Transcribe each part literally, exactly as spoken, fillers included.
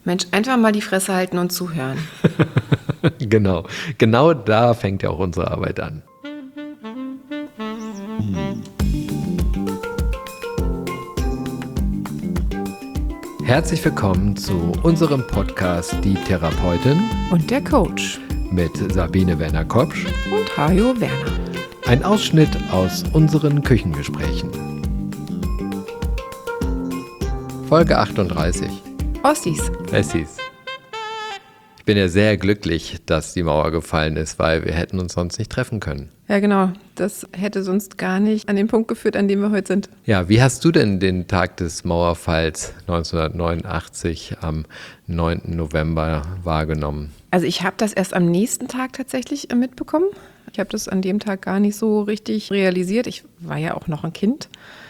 Mensch, einfach mal die Fresse halten und zuhören. Genau, genau da fängt ja auch unsere Arbeit an. Herzlich willkommen zu unserem Podcast Die Therapeutin Und der Coach. mit Sabine Werner-Kopsch Und Hajo Werner. Ein Ausschnitt aus unseren Küchengesprächen. Folge achtunddreißig. Ossis. Wessis. Ich bin ja sehr glücklich, dass die Mauer gefallen ist, weil wir hätten uns sonst nicht treffen können. Ja, genau. Das hätte sonst gar nicht an den Punkt geführt, an dem wir heute sind. Ja, wie hast du denn den Tag des Mauerfalls neunzehnhundertneunundachtzig am neunten November wahrgenommen? Also ich habe das erst am nächsten Tag tatsächlich äh, mitbekommen. Ich habe das an dem Tag gar nicht so richtig realisiert. Ich war ja auch noch ein Kind.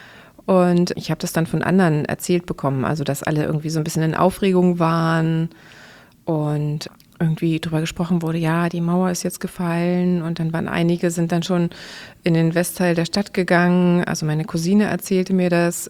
Und ich habe das dann von anderen erzählt bekommen. Also dass alle irgendwie so ein bisschen in Aufregung waren. Und irgendwie drüber gesprochen wurde, ja, die Mauer ist jetzt gefallen. Und dann waren einige, sind dann schon in den Westteil der Stadt gegangen. Also meine Cousine erzählte mir das.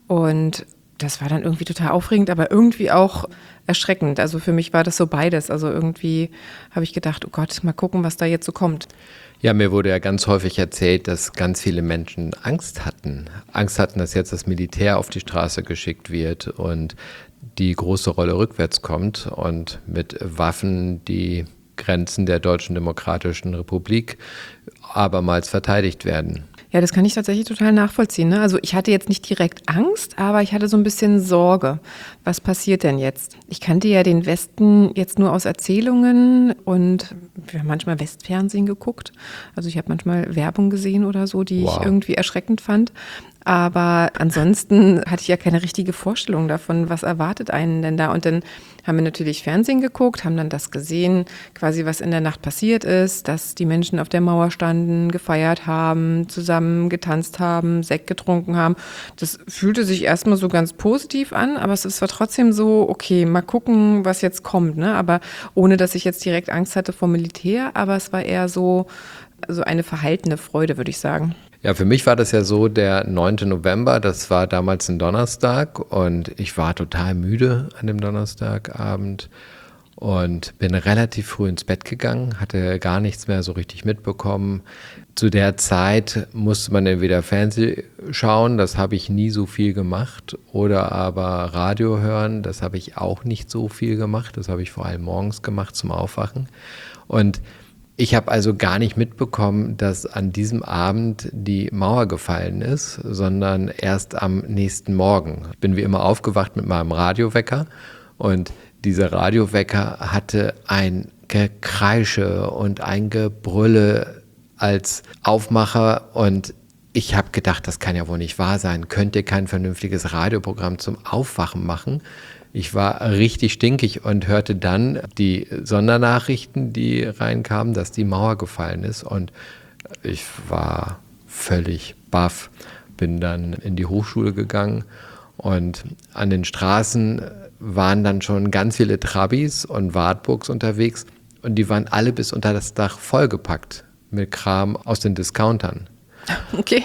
Und das war dann irgendwie total aufregend, aber irgendwie auch erschreckend. Also für mich war das so beides. Also irgendwie habe ich gedacht, oh Gott, mal gucken, was da jetzt so kommt. Ja, mir wurde ja ganz häufig erzählt, dass ganz viele Menschen Angst hatten. Angst hatten, dass jetzt das Militär auf die Straße geschickt wird und die große Rolle rückwärts kommt und mit Waffen die Grenzen der Deutschen Demokratischen Republik abermals verteidigt werden. Ja, das kann ich tatsächlich total nachvollziehen. Ne? Also ich hatte jetzt nicht direkt Angst, aber ich hatte so ein bisschen Sorge. Was passiert denn jetzt? Ich kannte ja den Westen jetzt nur aus Erzählungen und wir haben manchmal Westfernsehen geguckt. Also ich habe manchmal Werbung gesehen oder so, die Wow. ich irgendwie erschreckend fand. Aber ansonsten hatte ich ja keine richtige Vorstellung davon, was erwartet einen denn da. Und dann haben wir natürlich Fernsehen geguckt, haben dann das gesehen, quasi was in der Nacht passiert ist, dass die Menschen auf der Mauer standen, gefeiert haben, zusammen getanzt haben, Sekt getrunken haben. Das fühlte sich erstmal so ganz positiv an, aber es war trotzdem so, okay, mal gucken, was jetzt kommt. Ne? Aber ohne, dass ich jetzt direkt Angst hatte vor Militär, aber es war eher so, so eine verhaltene Freude, würde ich sagen. Ja, für mich war das ja so, der neunte November, das war damals ein Donnerstag und ich war total müde an dem Donnerstagabend und bin relativ früh ins Bett gegangen, hatte gar nichts mehr so richtig mitbekommen. Zu der Zeit musste man entweder Fernsehen schauen, das habe ich nie so viel gemacht, oder aber Radio hören, das habe ich auch nicht so viel gemacht, das habe ich vor allem morgens gemacht zum Aufwachen. Und ich habe also gar nicht mitbekommen, dass an diesem Abend die Mauer gefallen ist, sondern erst am nächsten Morgen. Ich bin wie immer aufgewacht mit meinem Radiowecker und dieser Radiowecker hatte ein Gekreische und ein Gebrülle als Aufmacher und ich habe gedacht, das kann ja wohl nicht wahr sein. Könnt ihr kein vernünftiges Radioprogramm zum Aufwachen machen? Ich war richtig stinkig und hörte dann die Sondernachrichten, die reinkamen, dass die Mauer gefallen ist. Und ich war völlig baff, bin dann in die Hochschule gegangen und an den Straßen waren dann schon ganz viele Trabis und Wartburgs unterwegs und die waren alle bis unter das Dach vollgepackt mit Kram aus den Discountern. Okay.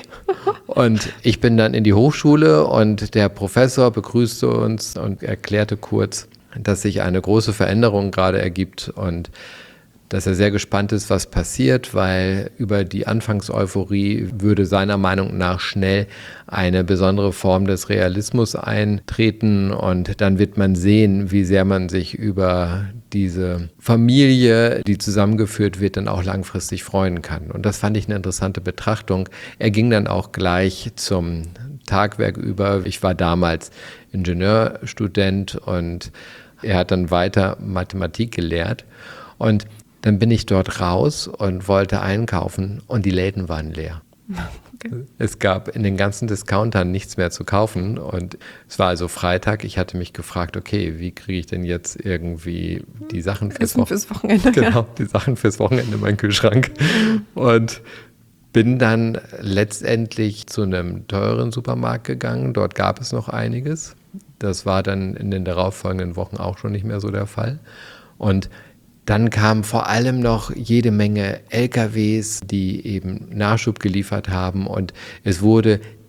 Und ich bin dann in die Hochschule und der Professor begrüßte uns und erklärte kurz, dass sich eine große Veränderung gerade ergibt und dass er sehr gespannt ist, was passiert, weil über die Anfangseuphorie würde seiner Meinung nach schnell eine besondere Form des Realismus eintreten und dann wird man sehen, wie sehr man sich über diese Familie, die zusammengeführt wird, dann auch langfristig freuen kann. Und das fand ich eine interessante Betrachtung. Er ging dann auch gleich zum Tagwerk über. Ich war damals Ingenieurstudent und er hat dann weiter Mathematik gelehrt und dann bin ich dort raus und wollte einkaufen und die Läden waren leer. Okay. Es gab in den ganzen Discountern nichts mehr zu kaufen und es war also Freitag. Ich hatte mich gefragt, okay, wie kriege ich denn jetzt irgendwie die Sachen fürs, Wo- fürs Wochenende? Genau, ja. Die Sachen fürs Wochenende in meinen Kühlschrank. Und bin dann letztendlich zu einem teuren Supermarkt gegangen. Dort gab es noch einiges. Das war dann in den darauffolgenden Wochen auch schon nicht mehr so der Fall. Und dann kamen vor allem noch jede Menge L K Ws, die eben Nachschub geliefert haben und es wurde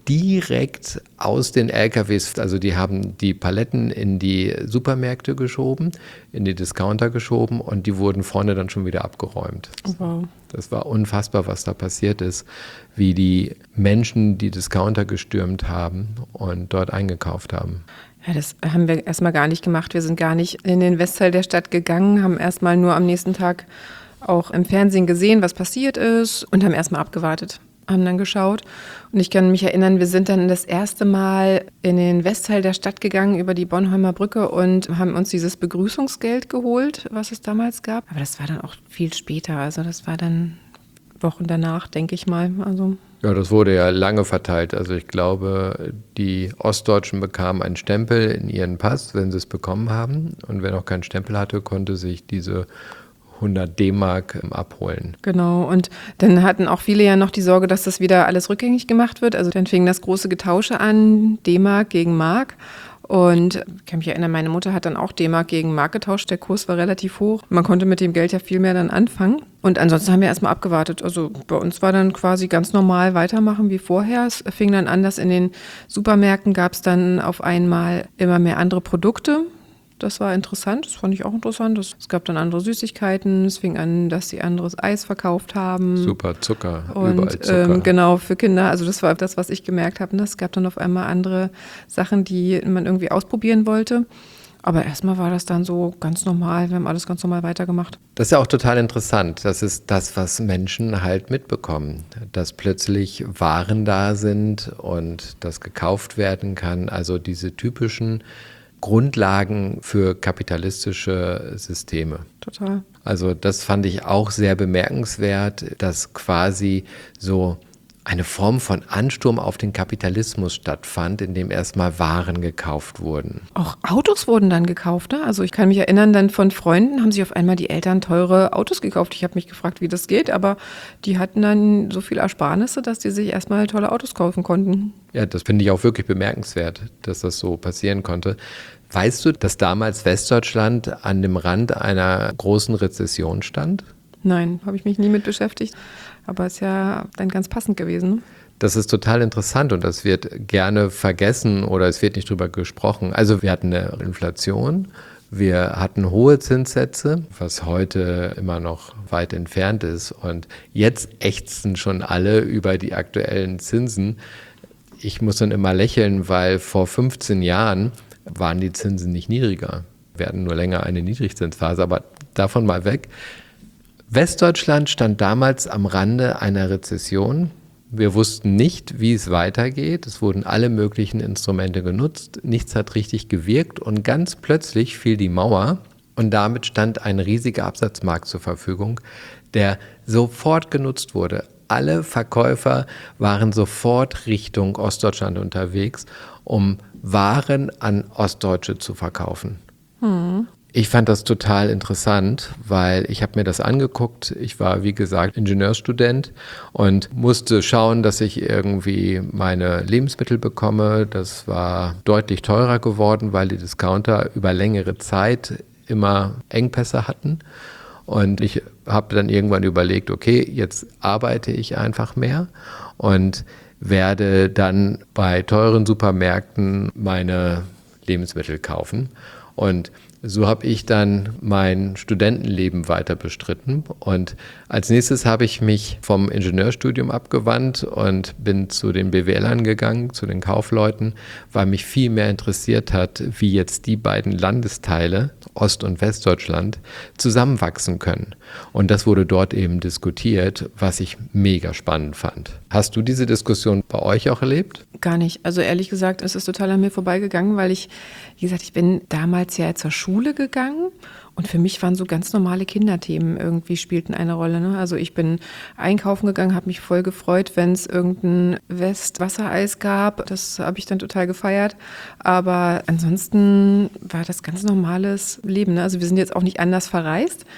direkt aus den L K Ws, also die haben die Paletten in die Supermärkte geschoben, in die Discounter geschoben und die wurden vorne dann schon wieder abgeräumt. Wow. Das war unfassbar, was da passiert ist, wie die Menschen die Discounter gestürmt haben und dort eingekauft haben. Ja, das haben wir erstmal gar nicht gemacht. Wir sind gar nicht in den Westteil der Stadt gegangen, haben erstmal nur am nächsten Tag auch im Fernsehen gesehen, was passiert ist und haben erstmal abgewartet, haben dann geschaut. Und ich kann mich erinnern, wir sind dann das erste Mal in den Westteil der Stadt gegangen über die Bornholmer Brücke und haben uns dieses Begrüßungsgeld geholt, was es damals gab. Aber das war dann auch viel später, also das war dann Wochen danach, denke ich mal. Also ja, das wurde ja lange verteilt. Also ich glaube, die Ostdeutschen bekamen einen Stempel in ihren Pass, wenn sie es bekommen haben. Und wer noch keinen Stempel hatte, konnte sich diese hundert D-Mark abholen. Genau, und dann hatten auch viele ja noch die Sorge, dass das wieder alles rückgängig gemacht wird. Also dann fing das große Getausche an, D-Mark gegen Mark. Und ich kann mich erinnern, meine Mutter hat dann auch D-Mark gegen Mark getauscht. Der Kurs war relativ hoch. Man konnte mit dem Geld ja viel mehr dann anfangen. Und ansonsten haben wir erstmal abgewartet. Also bei uns war dann quasi ganz normal weitermachen wie vorher. Es fing dann an, dass in den Supermärkten gab es dann auf einmal immer mehr andere Produkte. Das war interessant, das fand ich auch interessant. Es gab dann andere Süßigkeiten, es fing an, dass sie anderes Eis verkauft haben. Super Zucker, und, überall Zucker. Ähm, genau, für Kinder, also das war das, was ich gemerkt habe. Es gab dann auf einmal andere Sachen, die man irgendwie ausprobieren wollte. Aber erstmal war das dann so ganz normal, wir haben alles ganz normal weitergemacht. Das ist ja auch total interessant. Das ist das, was Menschen halt mitbekommen. Dass plötzlich Waren da sind und das gekauft werden kann. Also diese typischen Grundlagen für kapitalistische Systeme. Total. Also das fand ich auch sehr bemerkenswert, dass quasi so eine Form von Ansturm auf den Kapitalismus stattfand, in dem erstmal Waren gekauft wurden. Auch Autos wurden dann gekauft, ne? Also ich kann mich erinnern, dann von Freunden haben sich auf einmal die Eltern teure Autos gekauft. Ich habe mich gefragt, wie das geht, aber die hatten dann so viel Ersparnisse, dass die sich erstmal tolle Autos kaufen konnten. Ja, das finde ich auch wirklich bemerkenswert, dass das so passieren konnte. Weißt du, dass damals Westdeutschland an dem Rand einer großen Rezession stand? Nein, habe ich mich nie mit beschäftigt, aber ist ja dann ganz passend gewesen. Das ist total interessant und das wird gerne vergessen oder es wird nicht drüber gesprochen. Also wir hatten eine Inflation, wir hatten hohe Zinssätze, was heute immer noch weit entfernt ist und jetzt ächzen schon alle über die aktuellen Zinsen. Ich muss dann immer lächeln, weil vor fünfzehn Jahren waren die Zinsen nicht niedriger. Wir hatten nur länger eine Niedrigzinsphase, aber davon mal weg. Westdeutschland stand damals am Rande einer Rezession. Wir wussten nicht, wie es weitergeht. Es wurden alle möglichen Instrumente genutzt. Nichts hat richtig gewirkt und ganz plötzlich fiel die Mauer und damit stand ein riesiger Absatzmarkt zur Verfügung, der sofort genutzt wurde. Alle Verkäufer waren sofort Richtung Ostdeutschland unterwegs, um Waren an Ostdeutsche zu verkaufen. Hm. Ich fand das total interessant, weil ich habe mir das angeguckt. Ich war, wie gesagt, Ingenieurstudent und musste schauen, dass ich irgendwie meine Lebensmittel bekomme. Das war deutlich teurer geworden, weil die Discounter über längere Zeit immer Engpässe hatten. Und ich habe dann irgendwann überlegt, okay, jetzt arbeite ich einfach mehr und werde dann bei teuren Supermärkten meine Lebensmittel kaufen. Und so habe ich dann mein Studentenleben weiter bestritten und als nächstes habe ich mich vom Ingenieurstudium abgewandt und bin zu den B W Lern gegangen, zu den Kaufleuten, weil mich viel mehr interessiert hat, wie jetzt die beiden Landesteile, Ost- und Westdeutschland, zusammenwachsen können. Und das wurde dort eben diskutiert, was ich mega spannend fand. Hast du diese Diskussion bei euch auch erlebt? Gar nicht. Also ehrlich gesagt, es ist total an mir vorbeigegangen, weil ich, wie gesagt, ich bin damals ja zur Schule gegangen und für mich waren so ganz normale Kinderthemen irgendwie spielten eine Rolle. Ne? Also ich bin einkaufen gegangen, habe mich voll gefreut, wenn es irgendein West-Wassereis gab. Das habe ich dann total gefeiert. Aber ansonsten war das ganz normales Leben. Ne? Also wir sind jetzt auch nicht anders verreist.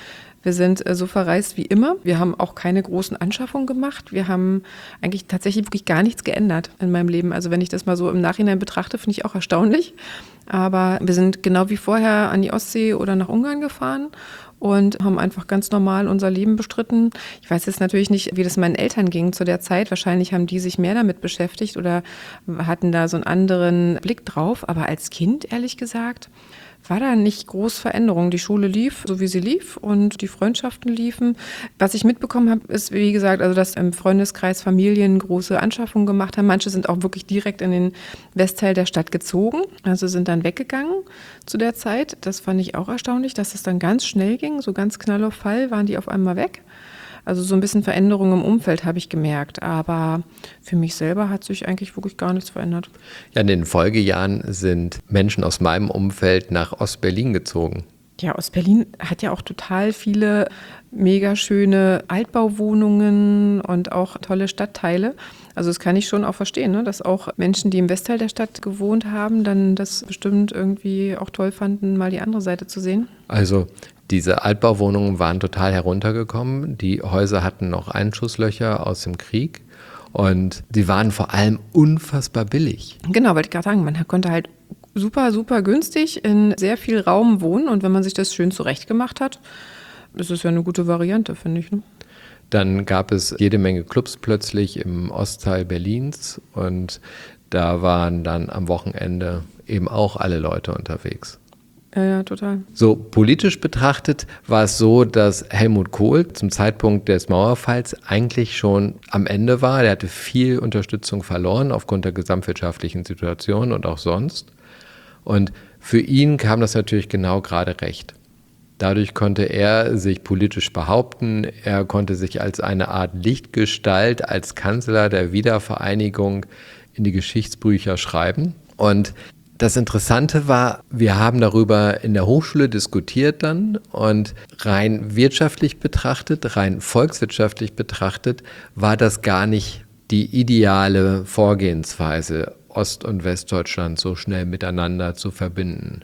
Wir sind äh, so verreist wie immer. Wir haben auch keine großen Anschaffungen gemacht. Wir haben eigentlich tatsächlich wirklich gar nichts geändert in meinem Leben. Also wenn ich das mal so im Nachhinein betrachte, finde ich auch erstaunlich. Aber wir sind genau wie vorher an die Ostsee oder nach Ungarn gefahren und haben einfach ganz normal unser Leben bestritten. Ich weiß jetzt natürlich nicht, wie das meinen Eltern ging zu der Zeit. Wahrscheinlich haben die sich mehr damit beschäftigt oder hatten da so einen anderen Blick drauf. Aber als Kind, ehrlich gesagt, war da nicht groß Veränderung. Die Schule lief, so wie sie lief, und die Freundschaften liefen. Was ich mitbekommen habe, ist, wie gesagt, also dass im Freundeskreis Familien große Anschaffungen gemacht haben. Manche sind auch wirklich direkt in den Westteil der Stadt gezogen, also sind dann weggegangen zu der Zeit. Das fand ich auch erstaunlich, dass es dann ganz schnell ging, so ganz Knall auf Fall waren die auf einmal weg. Also so ein bisschen Veränderung im Umfeld habe ich gemerkt, aber für mich selber hat sich eigentlich wirklich gar nichts verändert. Ja, in den Folgejahren sind Menschen aus meinem Umfeld nach Ostberlin gezogen. Ja, Ostberlin hat ja auch total viele mega schöne Altbauwohnungen und auch tolle Stadtteile. Also das kann ich schon auch verstehen, ne? Dass auch Menschen, die im Westteil der Stadt gewohnt haben, dann das bestimmt irgendwie auch toll fanden, mal die andere Seite zu sehen. Also diese Altbauwohnungen waren total heruntergekommen. Die Häuser hatten noch Einschusslöcher aus dem Krieg und die waren vor allem unfassbar billig. Genau, wollte ich gerade sagen, man konnte halt super, super günstig in sehr viel Raum wohnen und wenn man sich das schön zurechtgemacht hat, ist es ja eine gute Variante, finde ich. Ne? Dann gab es jede Menge Clubs plötzlich im Ostteil Berlins und da waren dann am Wochenende eben auch alle Leute unterwegs. Ja, ja, total. So politisch betrachtet war es so, dass Helmut Kohl zum Zeitpunkt des Mauerfalls eigentlich schon am Ende war. Er hatte viel Unterstützung verloren aufgrund der gesamtwirtschaftlichen Situation und auch sonst. Und für ihn kam das natürlich genau gerade recht. Dadurch konnte er sich politisch behaupten. Er konnte sich als eine Art Lichtgestalt, als Kanzler der Wiedervereinigung in die Geschichtsbücher schreiben. Und das Interessante war, wir haben darüber in der Hochschule diskutiert dann und rein wirtschaftlich betrachtet, rein volkswirtschaftlich betrachtet, war das gar nicht die ideale Vorgehensweise, Ost- und Westdeutschland so schnell miteinander zu verbinden.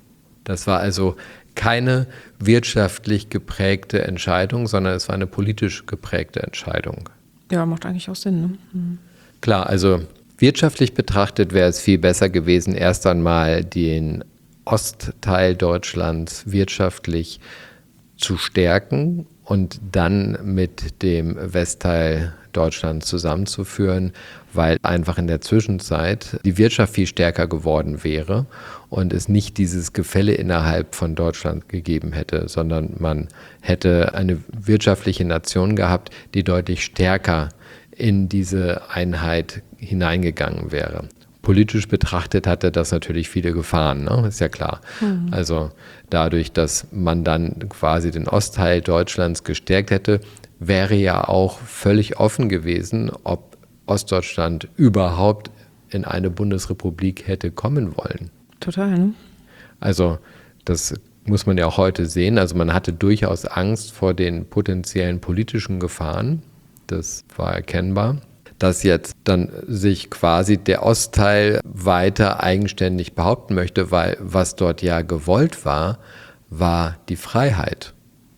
Das war also keine wirtschaftlich geprägte Entscheidung, sondern es war eine politisch geprägte Entscheidung. Ja, macht eigentlich auch Sinn. Ne? Mhm. Klar, also wirtschaftlich betrachtet wäre es viel besser gewesen, erst einmal den Ostteil Deutschlands wirtschaftlich zu stärken und dann mit dem Westteil Deutschlands zusammenzuführen, weil einfach in der Zwischenzeit die Wirtschaft viel stärker geworden wäre und es nicht dieses Gefälle innerhalb von Deutschland gegeben hätte, sondern man hätte eine wirtschaftliche Nation gehabt, die deutlich stärker in diese Einheit hineingegangen wäre. Politisch betrachtet hatte das natürlich viele Gefahren, ne? Ist ja klar. Mhm. Also dadurch, dass man dann quasi den Ostteil Deutschlands gestärkt hätte, wäre ja auch völlig offen gewesen, ob Ostdeutschland überhaupt in eine Bundesrepublik hätte kommen wollen. Total, ne? Also das muss man ja auch heute sehen. Also man hatte durchaus Angst vor den potenziellen politischen Gefahren. Das war erkennbar. Dass jetzt dann sich quasi der Ostteil weiter eigenständig behaupten möchte, weil was dort ja gewollt war, war die Freiheit.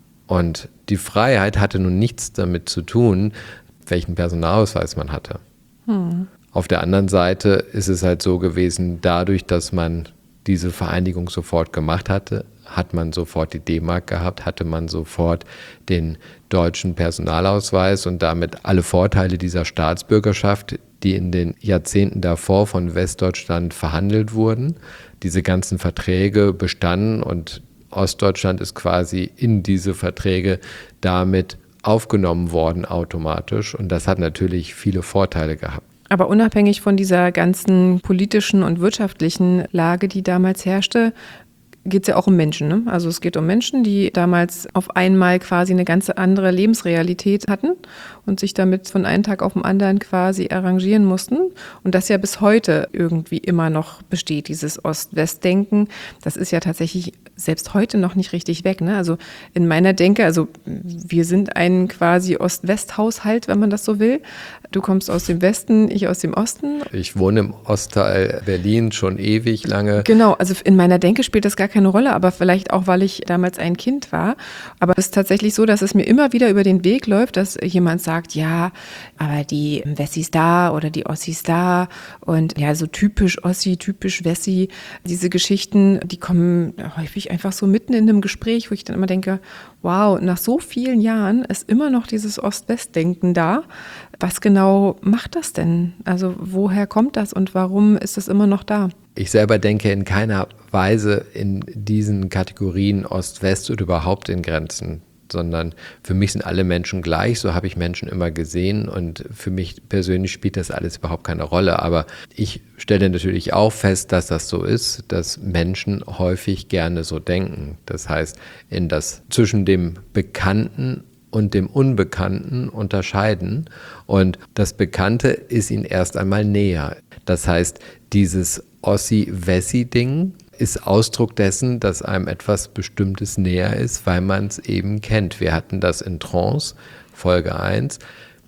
Und die Freiheit hatte nun nichts damit zu tun, welchen Personalausweis man hatte. Hm. Auf der anderen Seite ist es halt so gewesen, dadurch, dass man diese Vereinigung sofort gemacht hatte, hat man sofort die D-Mark gehabt, hatte man sofort den deutschen Personalausweis und damit alle Vorteile dieser Staatsbürgerschaft, die in den Jahrzehnten davor von Westdeutschland verhandelt wurden. Diese ganzen Verträge bestanden und Ostdeutschland ist quasi in diese Verträge damit aufgenommen worden automatisch und das hat natürlich viele Vorteile gehabt. Aber unabhängig von dieser ganzen politischen und wirtschaftlichen Lage, die damals herrschte, geht es ja auch um Menschen. Ne? Also es geht um Menschen, die damals auf einmal quasi eine ganz andere Lebensrealität hatten und sich damit von einem Tag auf den anderen quasi arrangieren mussten. Und das ja bis heute irgendwie immer noch besteht, dieses Ost-West-Denken. Das ist ja tatsächlich selbst heute noch nicht richtig weg. Ne? Also in meiner Denke, also wir sind ein quasi Ost-West-Haushalt, wenn man das so will. Du kommst aus dem Westen, ich aus dem Osten. Ich wohne im Ostteil Berlin schon ewig lange. Genau, also in meiner Denke spielt das gar keine Rolle, aber vielleicht auch, weil ich damals ein Kind war. Aber es ist tatsächlich so, dass es mir immer wieder über den Weg läuft, dass jemand sagt, ja, aber die Wessis da oder die Ossis da und ja, so typisch Ossi, typisch Wessi, diese Geschichten, die kommen häufig einfach so mitten in einem Gespräch, wo ich dann immer denke, wow, nach so vielen Jahren ist immer noch dieses Ost-West-Denken da. Was genau macht das denn? Also woher kommt das und warum ist es immer noch da? Ich selber denke in keiner Weise in diesen Kategorien Ost-West oder überhaupt in Grenzen, sondern für mich sind alle Menschen gleich, so habe ich Menschen immer gesehen und für mich persönlich spielt das alles überhaupt keine Rolle. Aber ich stelle natürlich auch fest, dass das so ist, dass Menschen häufig gerne so denken. Das heißt, in das zwischen dem Bekannten und dem Unbekannten unterscheiden und das Bekannte ist ihnen erst einmal näher. Das heißt, dieses Ossi-Wessi-Ding ist Ausdruck dessen, dass einem etwas Bestimmtes näher ist, weil man es eben kennt. Wir hatten das in Trance, Folge eins.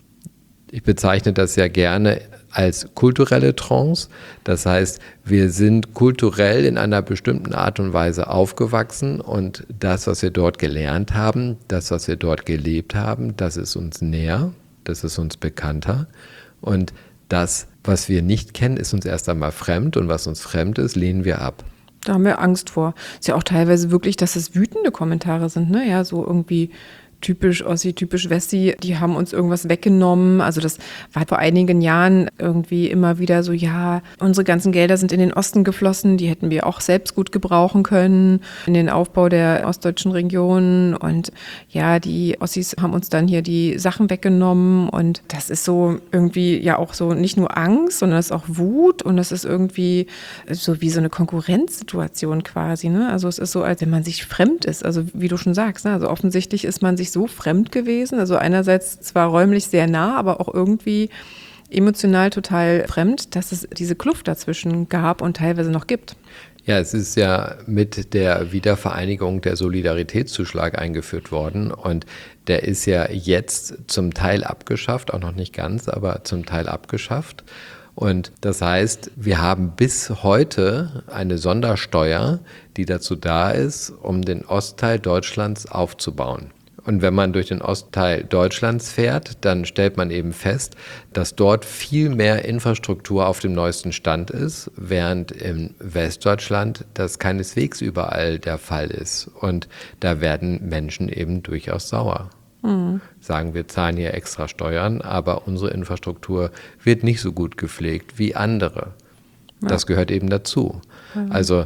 Ich bezeichne das ja gerne als kulturelle Trance. Das heißt, wir sind kulturell in einer bestimmten Art und Weise aufgewachsen und das, was wir dort gelernt haben, das, was wir dort gelebt haben, das ist uns näher, das ist uns bekannter und das, was wir nicht kennen, ist uns erst einmal fremd und was uns fremd ist, lehnen wir ab. Da haben wir Angst vor. Ist ja auch teilweise wirklich, dass es wütende Kommentare sind, ne? Ja, so irgendwie typisch Ossi, typisch Wessi, die haben uns irgendwas weggenommen. Also das war vor einigen Jahren irgendwie immer wieder so, ja, unsere ganzen Gelder sind in den Osten geflossen, die hätten wir auch selbst gut gebrauchen können, in den Aufbau der ostdeutschen Region. Und ja, die Ossis haben uns dann hier die Sachen weggenommen. Und das ist so irgendwie ja auch so nicht nur Angst, sondern es ist auch Wut und das ist irgendwie so wie so eine Konkurrenzsituation quasi. Ne? Also es ist so, als wenn man sich fremd ist. Also wie du schon sagst, ne? Also offensichtlich ist man sich so fremd gewesen, also einerseits zwar räumlich sehr nah, aber auch irgendwie emotional total fremd, dass es diese Kluft dazwischen gab und teilweise noch gibt. Ja, es ist ja mit der Wiedervereinigung der Solidaritätszuschlag eingeführt worden und der ist ja jetzt zum Teil abgeschafft, auch noch nicht ganz, aber zum Teil abgeschafft. Und das heißt, wir haben bis heute eine Sondersteuer, die dazu da ist, um den Ostteil Deutschlands aufzubauen. Und wenn man durch den Ostteil Deutschlands fährt, dann stellt man eben fest, dass dort viel mehr Infrastruktur auf dem neuesten Stand ist, während in Westdeutschland das keineswegs überall der Fall ist. Und da werden Menschen eben durchaus sauer. Mhm. Sagen, wir zahlen hier extra Steuern, aber unsere Infrastruktur wird nicht so gut gepflegt wie andere. Ja. Das gehört eben dazu. Mhm. Also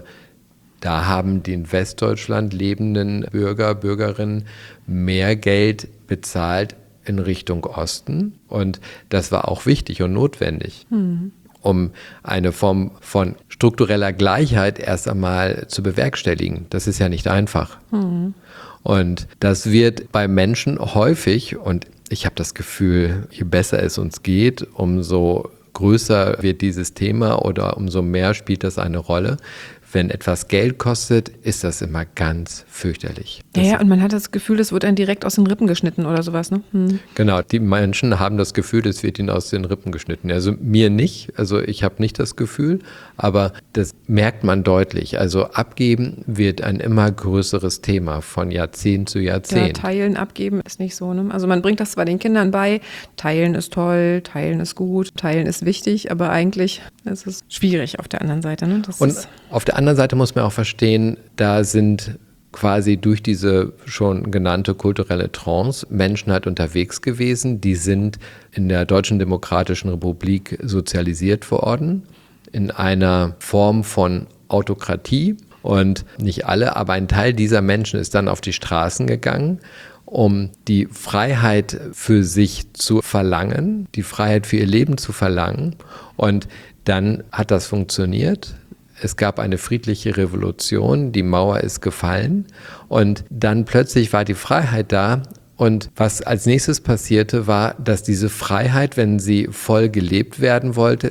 da haben die in Westdeutschland lebenden Bürger, Bürgerinnen mehr Geld bezahlt in Richtung Osten. Und das war auch wichtig und notwendig, mhm. um eine Form von struktureller Gleichheit erst einmal zu bewerkstelligen. Das ist ja nicht einfach. Mhm. Und das wird bei Menschen häufig, und ich habe das Gefühl, je besser es uns geht, umso größer wird dieses Thema oder umso mehr spielt das eine Rolle. Wenn etwas Geld kostet, ist das immer ganz fürchterlich. Ja, ja, und man hat das Gefühl, es wird einem direkt aus den Rippen geschnitten oder sowas, ne? Hm. Genau, die Menschen haben das Gefühl, es wird ihnen aus den Rippen geschnitten. Also mir nicht, also ich habe nicht das Gefühl, aber das merkt man deutlich. Also abgeben wird ein immer größeres Thema von Jahrzehnt zu Jahrzehnt. Ja, teilen, abgeben ist nicht so, ne? Also man bringt das zwar den Kindern bei, teilen ist toll, teilen ist gut, teilen ist wichtig, aber eigentlich ist es schwierig auf der anderen Seite, ne? Das und ist auf der anderen Seite muss man auch verstehen, da sind quasi durch diese schon genannte kulturelle Trance Menschen halt unterwegs gewesen, die sind in der Deutschen Demokratischen Republik sozialisiert worden, in einer Form von Autokratie und nicht alle, aber ein Teil dieser Menschen ist dann auf die Straßen gegangen, um die Freiheit für sich zu verlangen, die Freiheit für ihr Leben zu verlangen und dann hat das funktioniert. Es gab eine friedliche Revolution, die Mauer ist gefallen und dann plötzlich war die Freiheit da und was als nächstes passierte war, dass diese Freiheit, wenn sie voll gelebt werden wollte,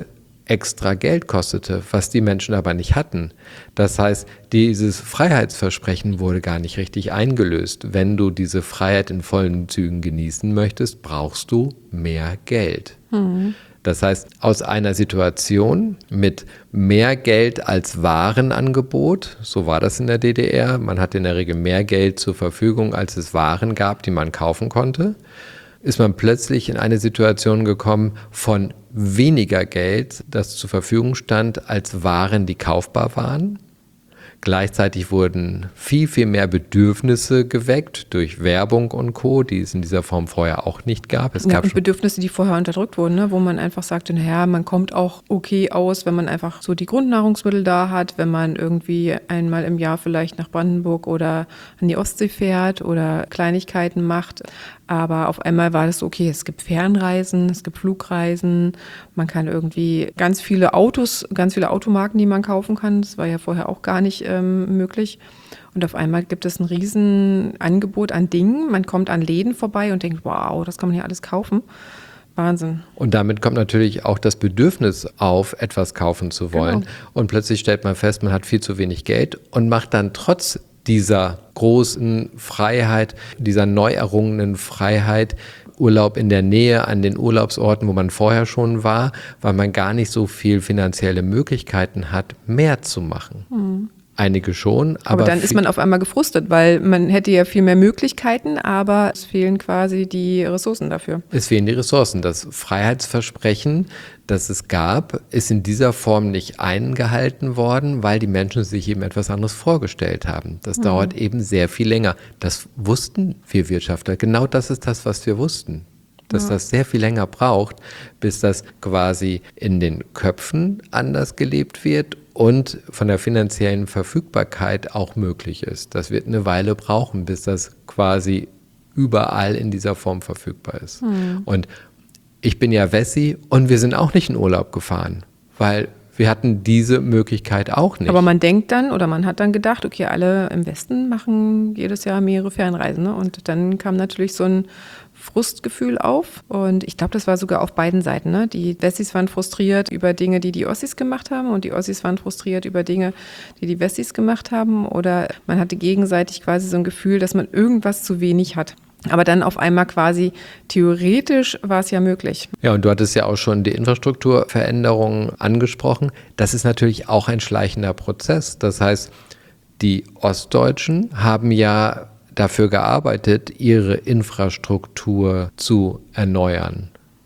extra Geld kostete, was die Menschen aber nicht hatten. Das heißt, dieses Freiheitsversprechen wurde gar nicht richtig eingelöst. Wenn du diese Freiheit in vollen Zügen genießen möchtest, brauchst du mehr Geld. Mhm. Das heißt, aus einer Situation mit mehr Geld als Warenangebot, so war das in der D D R, man hatte in der Regel mehr Geld zur Verfügung, als es Waren gab, die man kaufen konnte, ist man plötzlich in eine Situation gekommen von weniger Geld, das zur Verfügung stand, als Waren, die kaufbar waren. Gleichzeitig wurden viel, viel mehr Bedürfnisse geweckt durch Werbung und Co., die es in dieser Form vorher auch nicht gab. Es ja, gab und Bedürfnisse, die vorher unterdrückt wurden, ne? Wo man einfach sagte, naja, man kommt auch okay aus, wenn man einfach so die Grundnahrungsmittel da hat, wenn man irgendwie einmal im Jahr vielleicht nach Brandenburg oder an die Ostsee fährt oder Kleinigkeiten macht. Aber auf einmal war das so, okay, es gibt Fernreisen, es gibt Flugreisen, man kann irgendwie ganz viele Autos, ganz viele Automarken, die man kaufen kann. Das war ja vorher auch gar nicht ähm, möglich. Und auf einmal gibt es ein riesen Angebot an Dingen. Man kommt an Läden vorbei und denkt, wow, das kann man hier alles kaufen. Wahnsinn. Und damit kommt natürlich auch das Bedürfnis auf, etwas kaufen zu wollen. Genau. Und plötzlich stellt man fest, man hat viel zu wenig Geld und macht dann trotz dieser großen Freiheit, dieser neu errungenen Freiheit, Urlaub in der Nähe an den Urlaubsorten, wo man vorher schon war, weil man gar nicht so viel finanzielle Möglichkeiten hat, mehr zu machen. Mhm. Einige schon. Aber, aber dann ist man auf einmal gefrustet, weil man hätte ja viel mehr Möglichkeiten, aber es fehlen quasi die Ressourcen dafür. Es fehlen die Ressourcen. Das Freiheitsversprechen, das es gab, ist in dieser Form nicht eingehalten worden, weil die Menschen sich eben etwas anderes vorgestellt haben. Das mhm. dauert eben sehr viel länger. Das wussten wir Wirtschaftler. Genau das ist das, was wir wussten. Dass ja. das sehr viel länger braucht, bis das quasi in den Köpfen anders gelebt wird und von der finanziellen Verfügbarkeit auch möglich ist. Das wird eine Weile brauchen, bis das quasi überall in dieser Form verfügbar ist. Mhm. Und ich bin ja Wessi und wir sind auch nicht in Urlaub gefahren, weil wir hatten diese Möglichkeit auch nicht. Aber man denkt dann oder man hat dann gedacht, okay, alle im Westen machen jedes Jahr mehrere Fernreisen. Ne? Und dann kam natürlich so ein Frustgefühl auf und ich glaube, das war sogar auf beiden Seiten. Ne? Die Wessis waren frustriert über Dinge, die die Ossis gemacht haben und die Ossis waren frustriert über Dinge, die die Wessis gemacht haben oder man hatte gegenseitig quasi so ein Gefühl, dass man irgendwas zu wenig hat. Aber dann auf einmal quasi theoretisch war es ja möglich. Ja, und du hattest ja auch schon die Infrastrukturveränderungen angesprochen. Das ist natürlich auch ein schleichender Prozess. Das heißt, die Ostdeutschen haben ja dafür gearbeitet, ihre Infrastruktur zu erneuern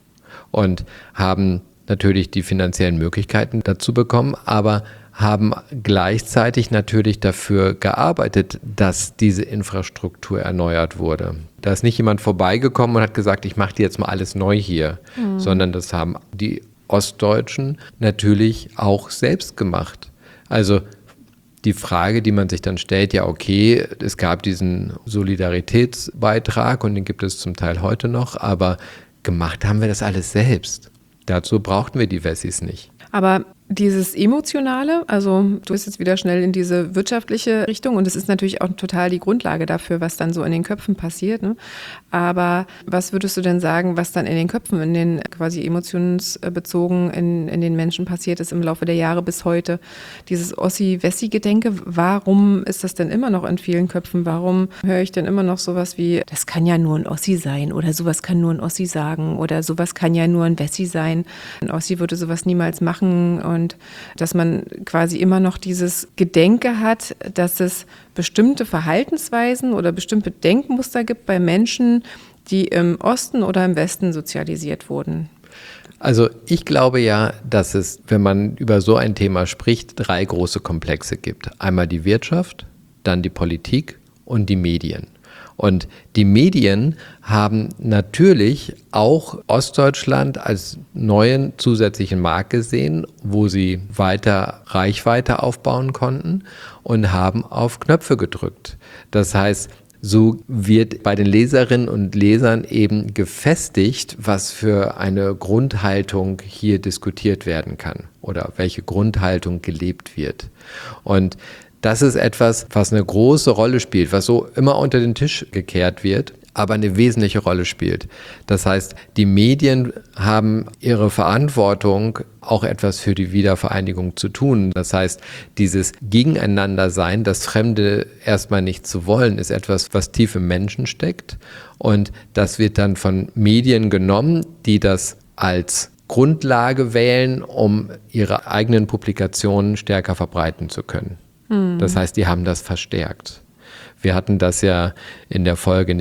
und haben natürlich die finanziellen Möglichkeiten dazu bekommen, aber haben gleichzeitig natürlich dafür gearbeitet, dass diese Infrastruktur erneuert wurde. Da ist nicht jemand vorbeigekommen und hat gesagt, ich mache dir jetzt mal alles neu hier, mhm. sondern das haben die Ostdeutschen natürlich auch selbst gemacht. Also die Frage, die man sich dann stellt, ja okay, es gab diesen Solidaritätsbeitrag und den gibt es zum Teil heute noch, aber gemacht haben wir das alles selbst. Dazu brauchten wir die Wessis nicht. Aber dieses Emotionale, also du bist jetzt wieder schnell in diese wirtschaftliche Richtung und es ist natürlich auch total die Grundlage dafür, was dann so in den Köpfen passiert. Ne? Aber was würdest du denn sagen, was dann in den Köpfen, in den quasi emotionsbezogen in, in den Menschen passiert ist im Laufe der Jahre bis heute? Dieses Ossi-Wessi-Gedenke, warum ist das denn immer noch in vielen Köpfen? Warum höre ich denn immer noch sowas wie, das kann ja nur ein Ossi sein oder sowas kann nur ein Ossi sagen oder sowas kann ja nur ein Wessi sein. Ein Ossi würde sowas niemals machen und Und dass man quasi immer noch dieses Gedenke hat, dass es bestimmte Verhaltensweisen oder bestimmte Denkmuster gibt bei Menschen, die im Osten oder im Westen sozialisiert wurden. Also ich glaube ja, dass es, wenn man über so ein Thema spricht, drei große Komplexe gibt. Einmal die Wirtschaft, dann die Politik und die Medien. Und die Medien haben natürlich auch Ostdeutschland als neuen zusätzlichen Markt gesehen, wo sie weiter Reichweite aufbauen konnten und haben auf Knöpfe gedrückt. Das heißt, so wird bei den Leserinnen und Lesern eben gefestigt, was für eine Grundhaltung hier diskutiert werden kann oder welche Grundhaltung gelebt wird. Und das ist etwas, was eine große Rolle spielt, was so immer unter den Tisch gekehrt wird. aber eine wesentliche Rolle spielt. Das heißt, die Medien haben ihre Verantwortung, auch etwas für die Wiedervereinigung zu tun. Das heißt, dieses Gegeneinandersein, das Fremde erstmal nicht zu wollen, ist etwas, was tief im Menschen steckt. Und das wird dann von Medien genommen, die das als Grundlage wählen, um ihre eigenen Publikationen stärker verbreiten zu können. Hm. Das heißt, die haben das verstärkt. Wir hatten das ja in der Folge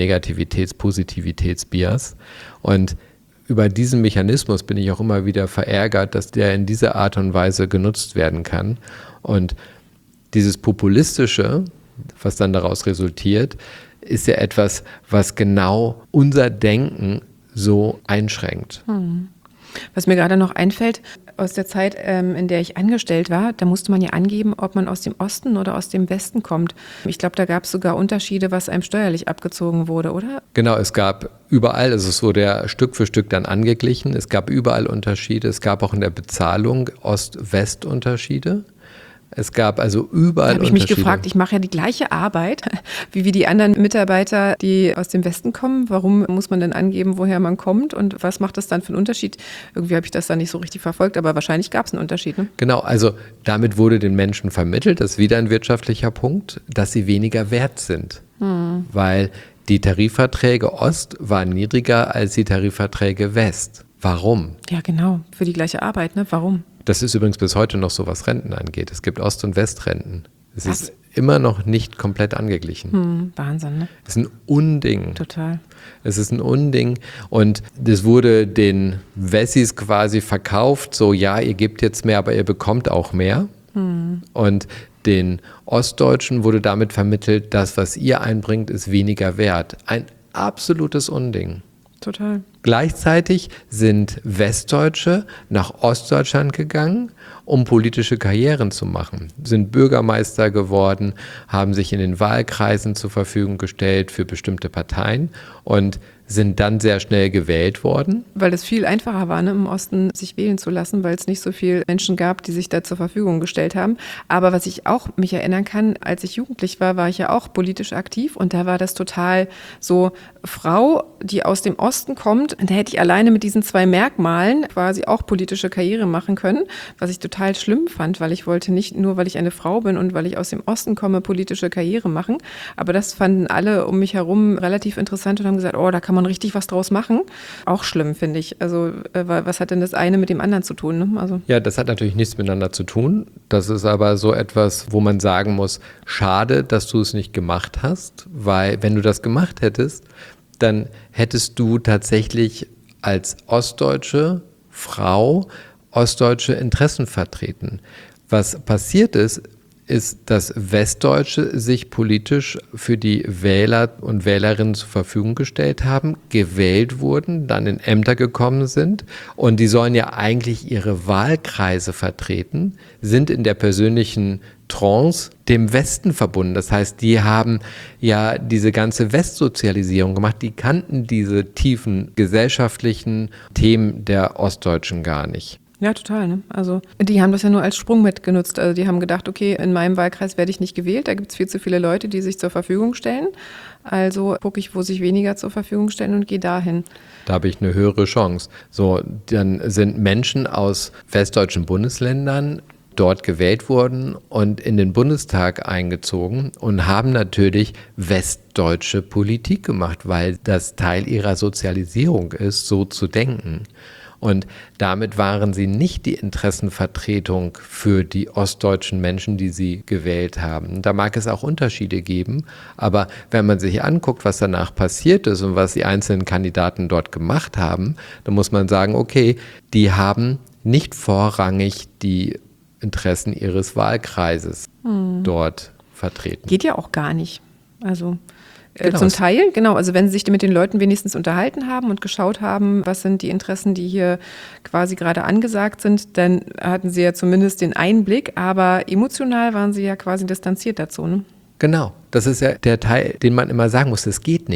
Negativitäts-Positivitäts-Bias. Und über diesen Mechanismus bin ich auch immer wieder verärgert, dass der in dieser Art und Weise genutzt werden kann. Und dieses Populistische, was dann daraus resultiert, ist ja etwas, was genau unser Denken so einschränkt. Hm. Was mir gerade noch einfällt, aus der Zeit, ähm, in der ich angestellt war, da musste man ja angeben, ob man aus dem Osten oder aus dem Westen kommt. Ich glaube, da gab es sogar Unterschiede, was einem steuerlich abgezogen wurde, oder? Genau, es gab überall, also es wurde ja Stück für Stück dann angeglichen, es gab überall Unterschiede, es gab auch in der Bezahlung Ost-West-Unterschiede. Es gab also überall da habe ich mich gefragt, ich mache ja die gleiche Arbeit wie, wie die anderen Mitarbeiter, die aus dem Westen kommen. Warum muss man denn angeben, woher man kommt und was macht das dann für einen Unterschied? Irgendwie habe ich das dann nicht so richtig verfolgt, aber wahrscheinlich gab es einen Unterschied. Ne? Genau, also damit wurde den Menschen vermittelt, das ist wieder ein wirtschaftlicher Punkt, dass sie weniger wert sind, hm. weil die Tarifverträge Ost waren niedriger als die Tarifverträge West. Warum? Ja, genau, für die gleiche Arbeit, ne? Warum? Das ist übrigens bis heute noch so, was Renten angeht. Es gibt Ost- und Westrenten. Es was? ist immer noch nicht komplett angeglichen. Hm, Wahnsinn, ne? Es ist ein Unding. Total. Es ist ein Unding. Und das wurde den Wessis quasi verkauft, so ja, ihr gebt jetzt mehr, aber ihr bekommt auch mehr. Hm. Und den Ostdeutschen wurde damit vermittelt, das, was ihr einbringt, ist weniger wert. Ein absolutes Unding. Total. Gleichzeitig sind Westdeutsche nach Ostdeutschland gegangen, um politische Karrieren zu machen, sind Bürgermeister geworden, haben sich in den Wahlkreisen zur Verfügung gestellt für bestimmte Parteien und sind dann sehr schnell gewählt worden. Weil es viel einfacher war, ne, im Osten sich wählen zu lassen, weil es nicht so viele Menschen gab, die sich da zur Verfügung gestellt haben. Aber was ich auch mich erinnern kann, als ich jugendlich war, war ich ja auch politisch aktiv und da war das total so, Frau, die aus dem Osten kommt, da hätte ich alleine mit diesen zwei Merkmalen quasi auch politische Karriere machen können, was ich total schlimm fand, weil ich wollte nicht nur, weil ich eine Frau bin und weil ich aus dem Osten komme, politische Karriere machen. Aber das fanden alle um mich herum relativ interessant und haben gesagt, oh, da kann man richtig was draus machen. Auch schlimm, finde ich. Also äh, was hat denn das eine mit dem anderen zu tun? Ne? Also ja, das hat natürlich nichts miteinander zu tun. Das ist aber so etwas, wo man sagen muss, schade, dass du es nicht gemacht hast, weil wenn du das gemacht hättest, dann hättest du tatsächlich als ostdeutsche Frau ostdeutsche Interessen vertreten. Was passiert ist, ist, dass Westdeutsche sich politisch für die Wähler und Wählerinnen zur Verfügung gestellt haben, gewählt wurden, dann in Ämter gekommen sind und die sollen ja eigentlich ihre Wahlkreise vertreten, sind in der persönlichen Trance dem Westen verbunden. Das heißt, die haben ja diese ganze Westsozialisierung gemacht, die kannten diese tiefen gesellschaftlichen Themen der Ostdeutschen gar nicht. Ja, total. Ne? Also die haben das ja nur als Sprungbrett genutzt. Also die haben gedacht, okay, in meinem Wahlkreis werde ich nicht gewählt, da gibt es viel zu viele Leute, die sich zur Verfügung stellen. Also gucke ich, wo sich weniger zur Verfügung stellen und gehe dahin. Da habe ich eine höhere Chance. So, dann sind Menschen aus westdeutschen Bundesländern dort gewählt worden und in den Bundestag eingezogen und haben natürlich westdeutsche Politik gemacht, weil das Teil ihrer Sozialisierung ist, so zu denken. Und damit waren sie nicht die Interessenvertretung für die ostdeutschen Menschen, die sie gewählt haben. Da mag es auch Unterschiede geben, aber wenn man sich anguckt, was danach passiert ist und was die einzelnen Kandidaten dort gemacht haben, dann muss man sagen, okay, die haben nicht vorrangig die Interessen ihres Wahlkreises hm. dort vertreten. Geht ja auch gar nicht. Also Genau. Zum Teil, genau. Also wenn Sie sich mit den Leuten wenigstens unterhalten haben und geschaut haben, was sind die Interessen, die hier quasi gerade angesagt sind, dann hatten Sie ja zumindest den Einblick, aber emotional waren Sie ja quasi distanziert dazu. Ne? Genau, das ist ja der Teil, den man immer sagen muss, das geht nicht.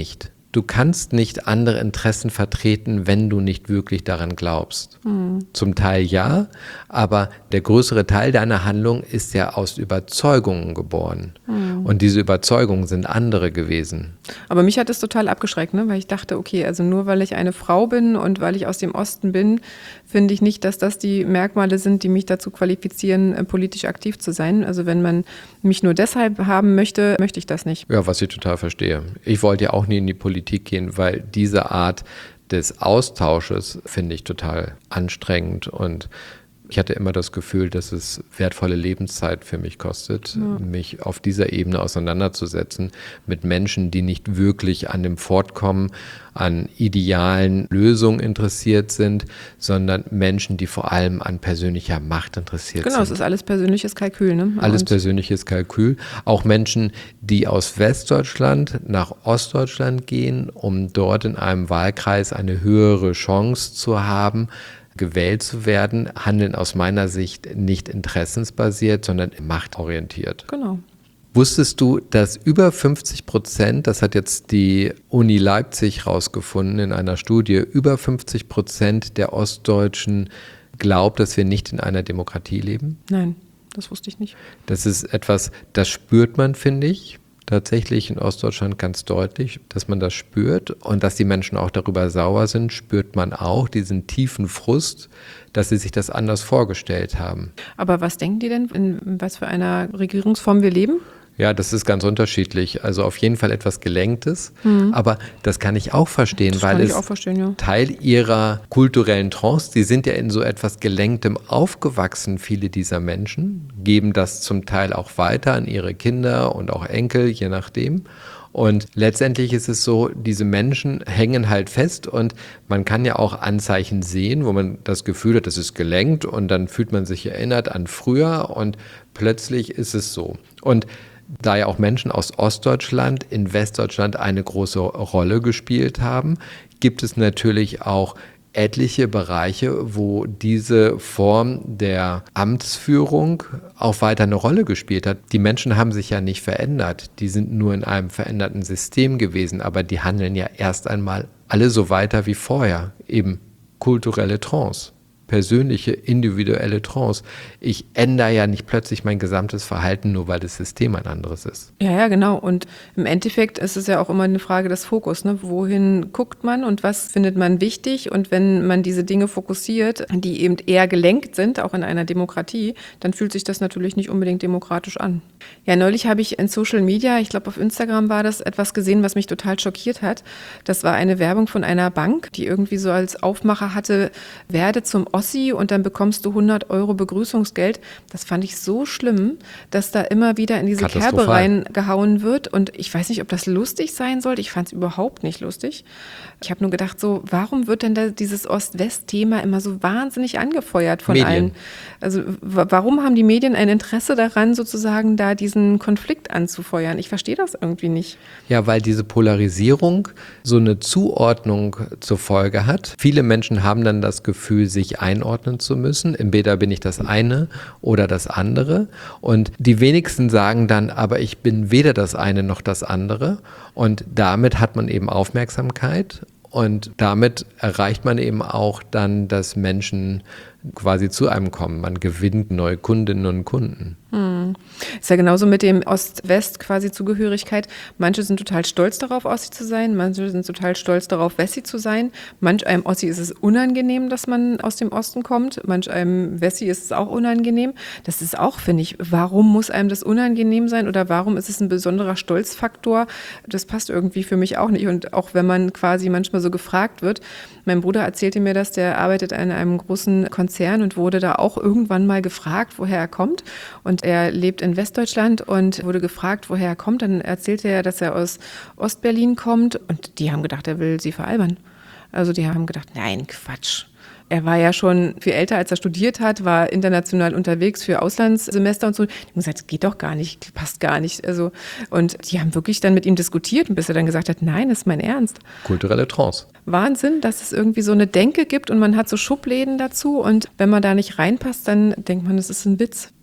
du kannst nicht andere Interessen vertreten, wenn du nicht wirklich daran glaubst. Mhm. Zum Teil ja, aber der größere Teil deiner Handlung ist ja aus Überzeugungen geboren. Mhm. Und diese Überzeugungen sind andere gewesen. Aber mich hat das total abgeschreckt, ne? Weil ich dachte, okay, also nur weil ich eine Frau bin und weil ich aus dem Osten bin, finde ich nicht, dass das die Merkmale sind, die mich dazu qualifizieren, politisch aktiv zu sein. Also wenn man mich nur deshalb haben möchte, möchte ich das nicht. Ja, was ich total verstehe. Ich wollte ja auch nie in die Politik gehen, weil diese Art des Austausches finde ich total anstrengend und ich hatte immer das Gefühl, dass es wertvolle Lebenszeit für mich kostet, ja. mich auf dieser Ebene auseinanderzusetzen mit Menschen, die nicht wirklich an dem Fortkommen, an idealen Lösungen interessiert sind, sondern Menschen, die vor allem an persönlicher Macht interessiert genau, sind. Genau, es ist alles persönliches Kalkül. Ne? Alles Und persönliches Kalkül. Auch Menschen, die aus Westdeutschland nach Ostdeutschland gehen, um dort in einem Wahlkreis eine höhere Chance zu haben, gewählt zu werden, handeln aus meiner Sicht nicht interessensbasiert, sondern machtorientiert. Genau. Wusstest du, dass über fünfzig Prozent, das hat jetzt die Uni Leipzig rausgefunden in einer Studie, über fünfzig Prozent der Ostdeutschen glaubt, dass wir nicht in einer Demokratie leben? Nein, das wusste ich nicht. Das ist etwas, das spürt man, finde ich, tatsächlich in Ostdeutschland ganz deutlich, dass man das spürt und dass die Menschen auch darüber sauer sind, spürt man auch diesen tiefen Frust, dass sie sich das anders vorgestellt haben. Aber was denken die denn, in was für einer Regierungsform wir leben? Ja, das ist ganz unterschiedlich. Also auf jeden Fall etwas Gelenktes. Mhm. Aber das kann ich auch verstehen, das weil es auch verstehen, ja. Teil ihrer kulturellen Trance, die sind ja in so etwas Gelenktem aufgewachsen, viele dieser Menschen, geben das zum Teil auch weiter an ihre Kinder und auch Enkel, je nachdem. Und letztendlich ist es so, diese Menschen hängen halt fest und man kann ja auch Anzeichen sehen, wo man das Gefühl hat, das ist gelenkt und dann fühlt man sich erinnert an früher und plötzlich ist es so. Und da ja auch Menschen aus Ostdeutschland in Westdeutschland eine große Rolle gespielt haben, gibt es natürlich auch etliche Bereiche, wo diese Form der Amtsführung auch weiter eine Rolle gespielt hat. Die Menschen haben sich ja nicht verändert, die sind nur in einem veränderten System gewesen, aber die handeln ja erst einmal alle so weiter wie vorher, eben kulturelle Trance. Persönliche, individuelle Trance. Ich ändere ja nicht plötzlich mein gesamtes Verhalten, nur weil das System ein anderes ist. Ja, ja, genau. Und im Endeffekt ist es ja auch immer eine Frage des Fokus. Ne? Wohin guckt man und was findet man wichtig? Und wenn man diese Dinge fokussiert, die eben eher gelenkt sind, auch in einer Demokratie, dann fühlt sich das natürlich nicht unbedingt demokratisch an. Ja, neulich habe ich in Social Media, ich glaube auf Instagram war das, etwas gesehen, was mich total schockiert hat. Das war eine Werbung von einer Bank, die irgendwie so als Aufmacher hatte, werde zum Ossi und dann bekommst du hundert Euro Begrüßungsgeld. Das fand ich so schlimm, dass da immer wieder in diese Kerbe reingehauen wird. Und ich weiß nicht, ob das lustig sein sollte. Ich fand es überhaupt nicht lustig. Ich habe nur gedacht, so, warum wird denn da dieses Ost-West-Thema immer so wahnsinnig angefeuert von Medien. allen? Also w- warum haben die Medien ein Interesse daran, sozusagen da diesen Konflikt anzufeuern? Ich verstehe das irgendwie nicht. Ja, weil diese Polarisierung so eine Zuordnung zur Folge hat. Viele Menschen haben dann das Gefühl, sich einordnen zu müssen. Entweder bin ich das eine oder das andere. Und die wenigsten sagen dann, aber ich bin weder das eine noch das andere. Und damit hat man eben Aufmerksamkeit. Und damit erreicht man eben auch dann, dass Menschen quasi zu einem kommen. Man gewinnt neue Kundinnen und Kunden. Hm. Ist ja genauso mit dem Ost-West quasi Zugehörigkeit. Manche sind total stolz darauf, Ossi zu sein. Manche sind total stolz darauf, Wessi zu sein. Manch einem Ossi ist es unangenehm, dass man aus dem Osten kommt. Manch einem Wessi ist es auch unangenehm. Das ist auch, finde ich, warum muss einem das unangenehm sein oder warum ist es ein besonderer Stolzfaktor? Das passt irgendwie für mich auch nicht. Und auch wenn man quasi manchmal so gefragt wird, mein Bruder erzählte mir das, der arbeitet in einem großen Konzern und wurde da auch irgendwann mal gefragt, woher er kommt. Und er lebt in Westdeutschland und wurde gefragt, woher er kommt. Dann erzählte er, dass er aus Ostberlin kommt. Und die haben gedacht, er will sie veralbern. Also die haben gedacht, nein, Quatsch. Er war ja schon viel älter, als er studiert hat, war international unterwegs für Auslandssemester und so. Die haben gesagt, das geht doch gar nicht, passt gar nicht. Also, und die haben wirklich dann mit ihm diskutiert, bis er dann gesagt hat, nein, das ist mein Ernst. Kulturelle Trance. Wahnsinn, dass es irgendwie so eine Denke gibt und man hat so Schubläden dazu und wenn man da nicht reinpasst, dann denkt man, das ist ein Witz.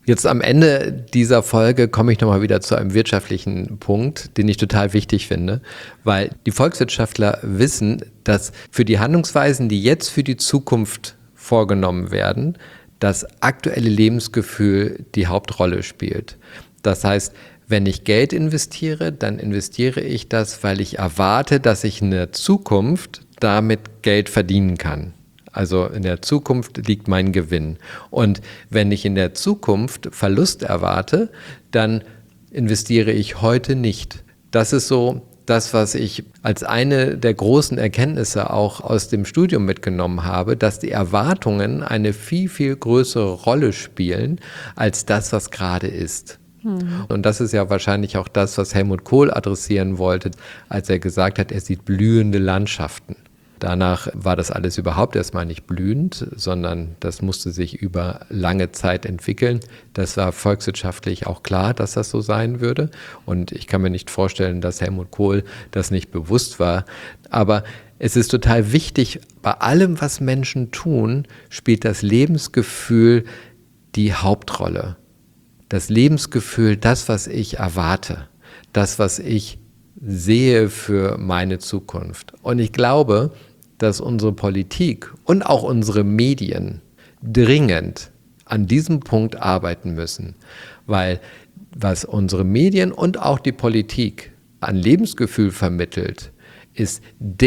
Jetzt am Ende dieser Folge komme ich nochmal wieder zu einem wirtschaftlichen Punkt, den ich total wichtig finde, weil die Volkswirtschaftler wissen, dass für die Handlungsweisen, die jetzt für die Zukunft vorgenommen werden, das aktuelle Lebensgefühl die Hauptrolle spielt. Das heißt, wenn ich Geld investiere, dann investiere ich das, weil ich erwarte, dass ich in der Zukunft damit Geld verdienen kann. Also in der Zukunft liegt mein Gewinn. Und wenn ich in der Zukunft Verlust erwarte, dann investiere ich heute nicht. Das ist so das, was ich als eine der großen Erkenntnisse auch aus dem Studium mitgenommen habe, dass die Erwartungen eine viel, viel größere Rolle spielen als das, was gerade ist. Mhm. Und das ist ja wahrscheinlich auch das, was Helmut Kohl adressieren wollte, als er gesagt hat, er sieht blühende Landschaften. Danach war das alles überhaupt erstmal nicht blühend, sondern das musste sich über lange Zeit entwickeln. Das war volkswirtschaftlich auch klar, dass das so sein würde. Und ich kann mir nicht vorstellen, dass Helmut Kohl das nicht bewusst war. Aber es ist total wichtig, bei allem, was Menschen tun, spielt das Lebensgefühl die Hauptrolle. Das Lebensgefühl, das, was ich erwarte, das, was ich sehe für meine Zukunft. Und ich glaube, dass unsere Politik und auch unsere Medien dringend an diesem Punkt arbeiten müssen, weil was unsere Medien und auch die Politik an Lebensgefühl vermittelt, ist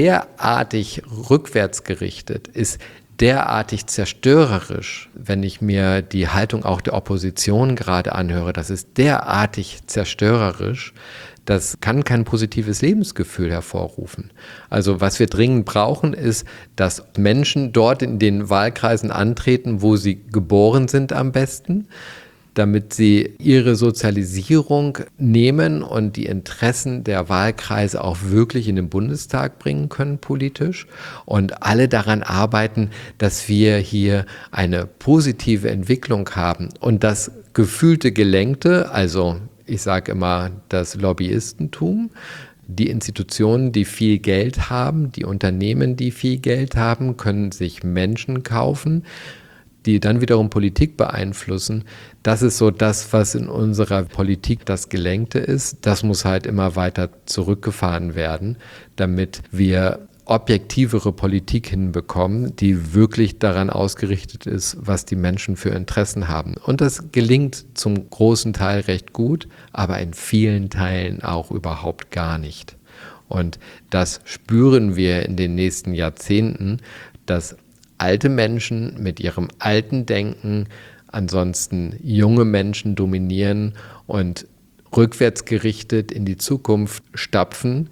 derartig rückwärtsgerichtet, ist derartig zerstörerisch, wenn ich mir die Haltung auch der Opposition gerade anhöre, das ist derartig zerstörerisch, das kann kein positives Lebensgefühl hervorrufen. Also was wir dringend brauchen, ist, dass Menschen dort in den Wahlkreisen antreten, wo sie geboren sind am besten, damit sie ihre Sozialisierung nehmen und die Interessen der Wahlkreise auch wirklich in den Bundestag bringen können politisch und alle daran arbeiten, dass wir hier eine positive Entwicklung haben und das gefühlte Gelenkte, also ich sage immer das Lobbyistentum, die Institutionen, die viel Geld haben, die Unternehmen, die viel Geld haben, können sich Menschen kaufen, die dann wiederum Politik beeinflussen. Das ist so das, was in unserer Politik das Gelenkte ist. Das muss halt immer weiter zurückgefahren werden, damit wir objektivere Politik hinbekommen, die wirklich daran ausgerichtet ist, was die Menschen für Interessen haben. Und das gelingt zum großen Teil recht gut, aber in vielen Teilen auch überhaupt gar nicht. Und das spüren wir in den nächsten Jahrzehnten, dass alte Menschen mit ihrem alten Denken ansonsten junge Menschen dominieren und rückwärts gerichtet in die Zukunft stapfen,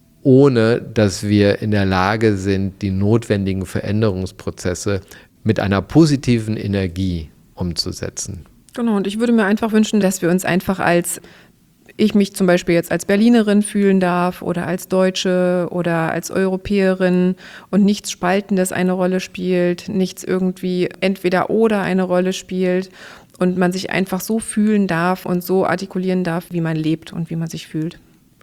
ohne dass wir in der Lage sind, die notwendigen Veränderungsprozesse mit einer positiven Energie umzusetzen. Genau, und ich würde mir einfach wünschen, dass wir uns einfach als, ich mich zum Beispiel jetzt als Berlinerin fühlen darf oder als Deutsche oder als Europäerin und nichts Spaltendes eine Rolle spielt, nichts irgendwie entweder oder eine Rolle spielt und man sich einfach so fühlen darf und so artikulieren darf, wie man lebt und wie man sich fühlt.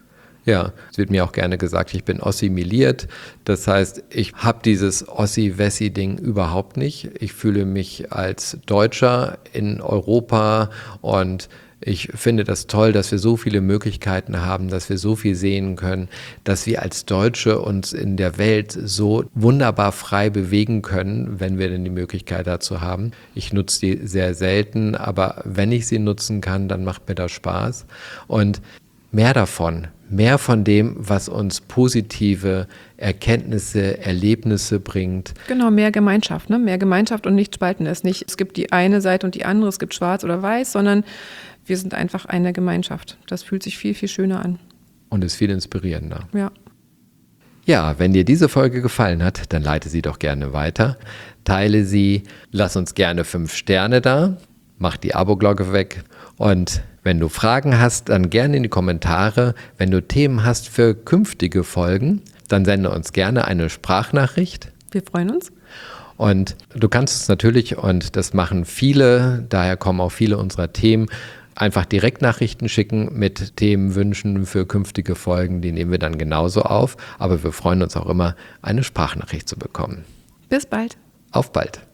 Ja, es wird mir auch gerne gesagt, ich bin ossimiliert. Das heißt, ich habe dieses Ossi-Wessi-Ding überhaupt nicht. Ich fühle mich als Deutscher in Europa und ich finde das toll, dass wir so viele Möglichkeiten haben, dass wir so viel sehen können, dass wir als Deutsche uns in der Welt so wunderbar frei bewegen können, wenn wir denn die Möglichkeit dazu haben. Ich nutze die sehr selten, aber wenn ich sie nutzen kann, dann macht mir das Spaß. Und mehr davon, mehr von dem, was uns positive Erkenntnisse, Erlebnisse bringt. Genau, mehr Gemeinschaft, ne? Mehr Gemeinschaft und nicht spalten es nicht. Es gibt die eine Seite und die andere, es gibt schwarz oder weiß, sondern wir sind einfach eine Gemeinschaft. Das fühlt sich viel, viel schöner an. Und ist viel inspirierender. Ja. Ja, wenn dir diese Folge gefallen hat, dann leite sie doch gerne weiter. Teile sie, lass uns gerne fünf Sterne da, mach die Abo-Glocke weg und wenn du Fragen hast, dann gerne in die Kommentare. Wenn du Themen hast für künftige Folgen, dann sende uns gerne eine Sprachnachricht. Wir freuen uns. Und du kannst es natürlich, und das machen viele, daher kommen auch viele unserer Themen, einfach Direktnachrichten schicken mit Themenwünschen für künftige Folgen. Die nehmen wir dann genauso auf. Aber wir freuen uns auch immer, eine Sprachnachricht zu bekommen. Bis bald. Auf bald.